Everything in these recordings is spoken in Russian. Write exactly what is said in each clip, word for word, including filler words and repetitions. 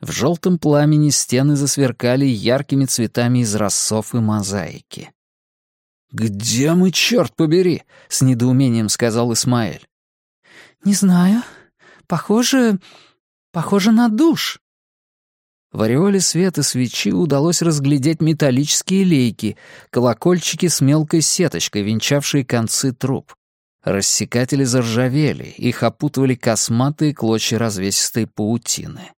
В желтом пламени стены засверкали яркими цветами из рассов и мозаики. «Где мы, черт побери?» — с недоумением сказал Исмаэль. «Не знаю. Похоже... похоже на душ». В ореоле света свечи удалось разглядеть металлические лейки, колокольчики с мелкой сеточкой, венчавшие концы труб. Рассекатели заржавели, их опутывали косматые клочья развесистой паутины.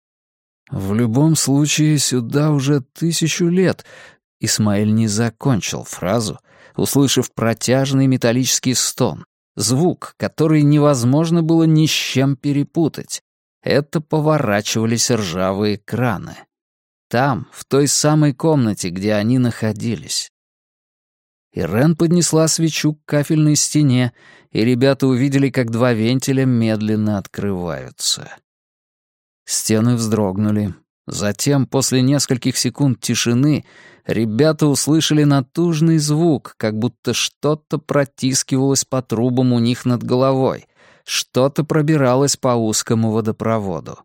«В любом случае, сюда уже тысячу лет», — Исмаэль не закончил фразу, услышав протяжный металлический стон, звук, который невозможно было ни с чем перепутать. Это поворачивались ржавые краны. Там, в той самой комнате, где они находились. Ирен поднесла свечу к кафельной стене, и ребята увидели, как два вентиля медленно открываются. Стены вздрогнули. Затем, после нескольких секунд тишины, ребята услышали натужный звук, как будто что-то протискивалось по трубам у них над головой, что-то пробиралось по узкому водопроводу.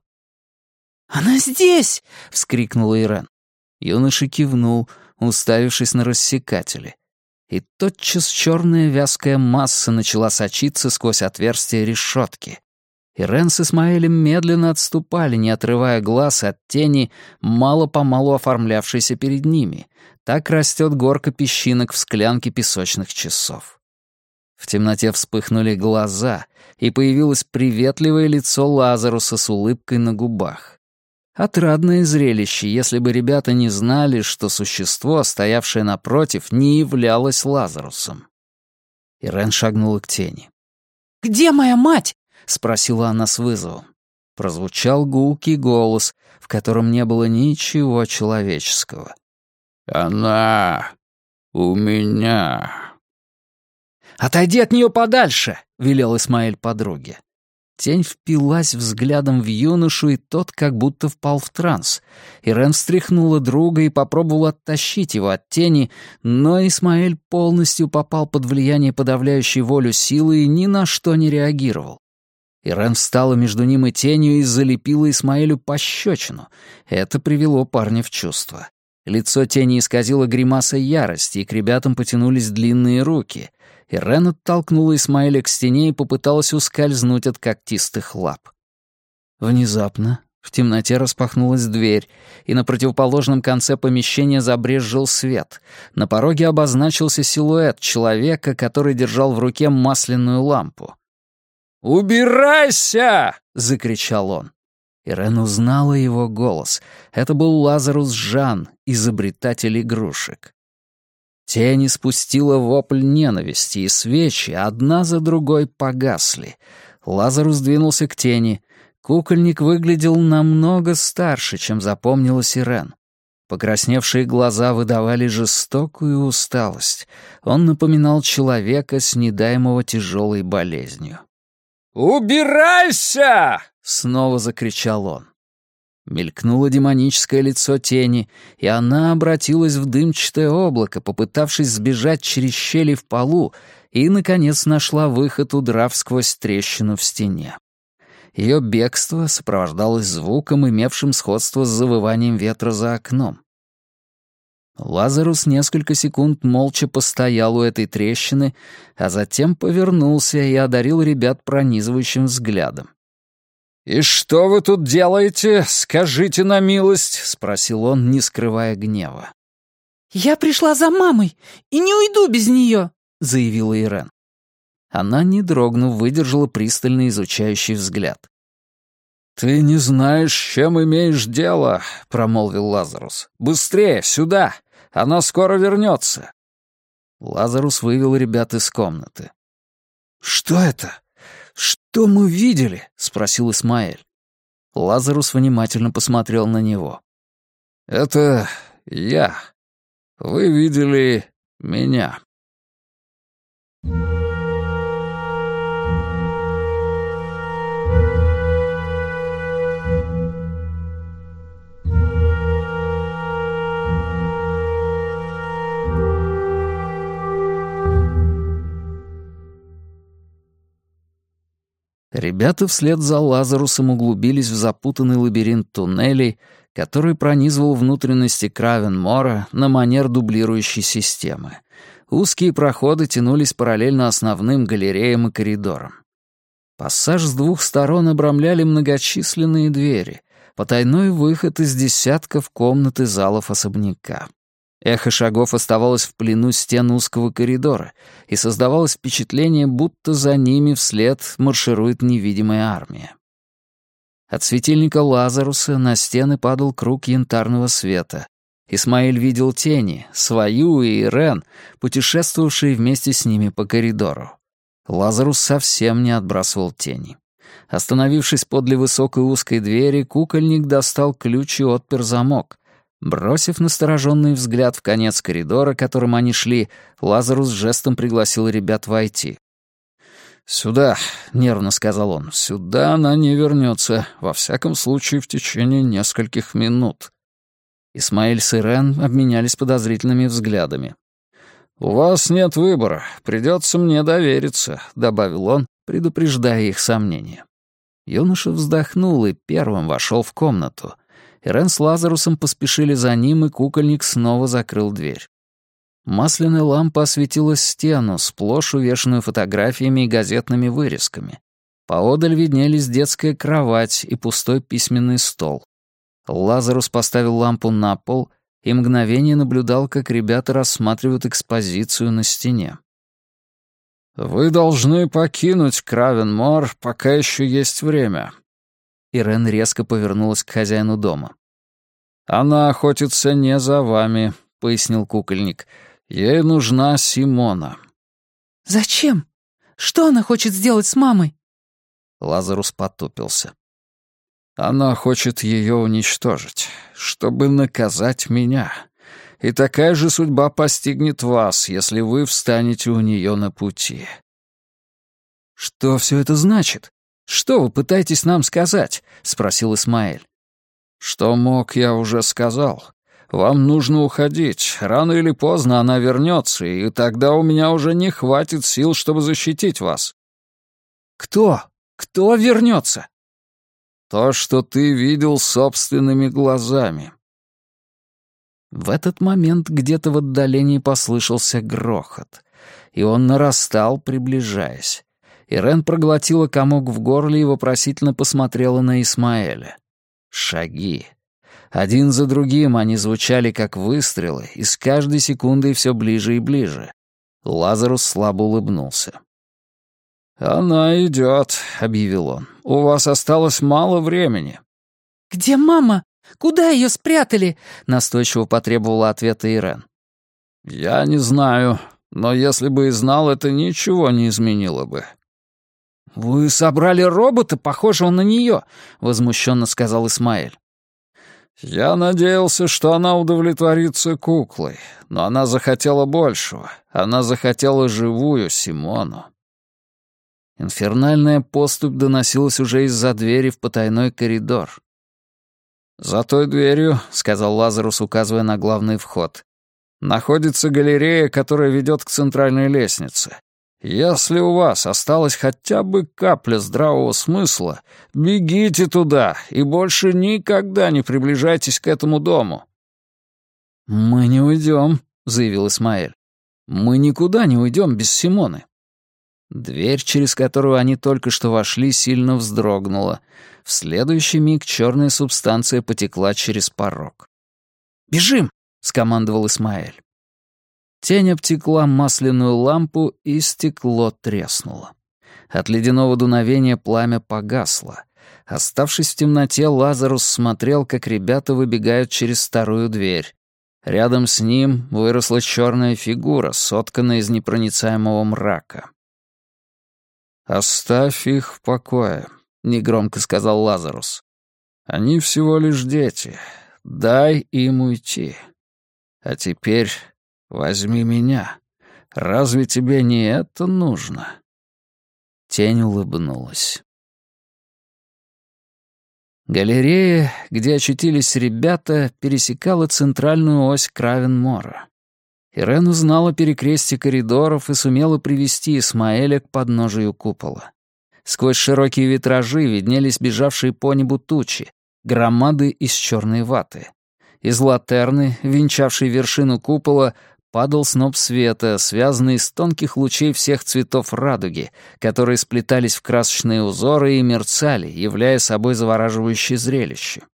«Она здесь!» — вскрикнула Ирен. Юноша кивнул, уставившись на рассекатели. И тотчас черная вязкая масса начала сочиться сквозь отверстие решетки. Ирен с Исмаэлем медленно отступали, не отрывая глаз от тени, мало-помалу оформлявшейся перед ними. Так растет горка песчинок в склянке песочных часов. В темноте вспыхнули глаза, и появилось приветливое лицо Лазаруса с улыбкой на губах. Отрадное зрелище, если бы ребята не знали, что существо, стоявшее напротив, не являлось Лазарусом. Ирен шагнула к тени. «Где моя мать?» — спросила она с вызовом. Прозвучал гулкий голос, в котором не было ничего человеческого. «Она у меня». «Отойди от нее подальше!» — велел Исмаэль подруге. Тень впилась взглядом в юношу, и тот как будто впал в транс. Ирен встряхнула друга и попробовала оттащить его от тени, но Исмаэль полностью попал под влияние подавляющей волю силы и ни на что не реагировал. Ирен встала между ним и тенью и залепила Исмаэлю пощечину. Это привело парня в чувство. Лицо тени исказило гримаса ярости, и к ребятам потянулись длинные руки. Ирен оттолкнула Исмаэля к стене и попыталась ускользнуть от когтистых лап. Внезапно в темноте распахнулась дверь, и на противоположном конце помещения забрезжил свет. На пороге обозначился силуэт человека, который держал в руке масляную лампу. «Убирайся!» — закричал он. Ирен узнала его голос. Это был Лазарус Жан, изобретатель игрушек. Тень испустила вопль ненависти, и свечи одна за другой погасли. Лазарус двинулся к тени. Кукольник выглядел намного старше, чем запомнилась Ирен. Покрасневшие глаза выдавали жестокую усталость. Он напоминал человека, снедаемого тяжелой болезнью. «Убирайся!» — снова закричал он. Мелькнуло демоническое лицо тени, и она обратилась в дымчатое облако, попытавшись сбежать через щели в полу, и, наконец, нашла выход, удрав сквозь трещину в стене. Ее бегство сопровождалось звуком, имевшим сходство с завыванием ветра за окном. Лазарус несколько секунд молча постоял у этой трещины, а затем повернулся и одарил ребят пронизывающим взглядом. «И что вы тут делаете? Скажите на милость!» — спросил он, не скрывая гнева. «Я пришла за мамой и не уйду без нее», — заявила Ирен. Она, не дрогнув, выдержала пристально изучающий взгляд. «Ты не знаешь, с чем имеешь дело», — промолвил Лазарус. «Быстрее, сюда! Она скоро вернется!» Лазарус вывел ребят из комнаты. «Что это? Что мы видели?» — спросил Исмаэль. Лазарус внимательно посмотрел на него. «Это я. Вы видели меня». Ребята вслед за Лазарусом углубились в запутанный лабиринт туннелей, который пронизывал внутренности Кравенмора на манер дублирующей системы. Узкие проходы тянулись параллельно основным галереям и коридорам. Пассаж с двух сторон обрамляли многочисленные двери, потайной выход из десятков комнат и залов особняка. Эхо шагов оставалось в плену стен узкого коридора, и создавалось впечатление, будто за ними вслед марширует невидимая армия. От светильника Лазаруса на стены падал круг янтарного света. Исмаэль видел тени, свою и Ирен, путешествовавшие вместе с ними по коридору. Лазарус совсем не отбрасывал тени. Остановившись подле высокой узкой двери, кукольник достал ключ и отпер замок. Бросив настороженный взгляд в конец коридора, которым они шли, Лазарус жестом пригласил ребят войти. «Сюда», — нервно сказал он, — «сюда она не вернется, во всяком случае в течение нескольких минут». Исмаэль с Ирен обменялись подозрительными взглядами. «У вас нет выбора, придется мне довериться», — добавил он, предупреждая их сомнения. Юноша вздохнул и первым вошел в комнату. Ирен с Лазарусом поспешили за ним, и кукольник снова закрыл дверь. Масляная лампа осветила стену, сплошь увешанную фотографиями и газетными вырезками. Поодаль виднелись детская кровать и пустой письменный стол. Лазарус поставил лампу на пол и мгновение наблюдал, как ребята рассматривают экспозицию на стене. «Вы должны покинуть Кравенмор, пока еще есть время». Ирен резко повернулась к хозяину дома. «Она охотится не за вами», — пояснил кукольник. «Ей нужна Симона». «Зачем? Что она хочет сделать с мамой?» Лазарус потупился. «Она хочет ее уничтожить, чтобы наказать меня. И такая же судьба постигнет вас, если вы встанете у нее на пути». «Что все это значит? Что вы пытаетесь нам сказать?» — спросил Исмаэль. «Что мог, я уже сказал. Вам нужно уходить. Рано или поздно она вернется, и тогда у меня уже не хватит сил, чтобы защитить вас». «Кто? Кто вернется?» «То, что ты видел собственными глазами». В этот момент где-то в отдалении послышался грохот, и он нарастал, приближаясь. Ирен проглотила комок в горле и вопросительно посмотрела на Исмаэля. Шаги. Один за другим они звучали как выстрелы, и с каждой секундой все ближе и ближе. Лазарус слабо улыбнулся. «Она идет», — объявил он. «У вас осталось мало времени». «Где мама? Куда ее спрятали?» — настойчиво потребовала ответа Ирен. «Я не знаю, но если бы и знал, это ничего не изменило бы». «Вы собрали робота, похожего на нее», — возмущенно сказал Исмаэль. «Я надеялся, что она удовлетворится куклой, но она захотела большего. Она захотела живую Симону». Инфернальная поступь доносилась уже из-за двери в потайной коридор. «За той дверью», — сказал Лазарус, указывая на главный вход, — «находится галерея, которая ведет к центральной лестнице. Если у вас осталась хотя бы капля здравого смысла, бегите туда и больше никогда не приближайтесь к этому дому». «Мы не уйдем», — заявил Исмаэль. «Мы никуда не уйдем без Симоны». Дверь, через которую они только что вошли, сильно вздрогнула. В следующий миг черная субстанция потекла через порог. «Бежим!» — скомандовал Исмаэль. Тень обтекла масляную лампу, и стекло треснуло. От ледяного дуновения пламя погасло. Оставшись в темноте, Лазарус смотрел, как ребята выбегают через вторую дверь. Рядом с ним выросла черная фигура, сотканная из непроницаемого мрака. «Оставь их в покое», — негромко сказал Лазарус. «Они всего лишь дети. Дай им уйти. А теперь возьми меня. Разве тебе не это нужно?» Тень улыбнулась. Галерея, где очутились ребята, пересекала центральную ось Кравенмора. Ирен узнала перекрестие коридоров и сумела привести Исмаэля к подножию купола. Сквозь широкие витражи виднелись бежавшие по небу тучи, громады из черной ваты. Из латерны, венчавшей вершину купола, падал сноп света, связанный из тонких лучей всех цветов радуги, которые сплетались в красочные узоры и мерцали, являя собой завораживающее зрелище.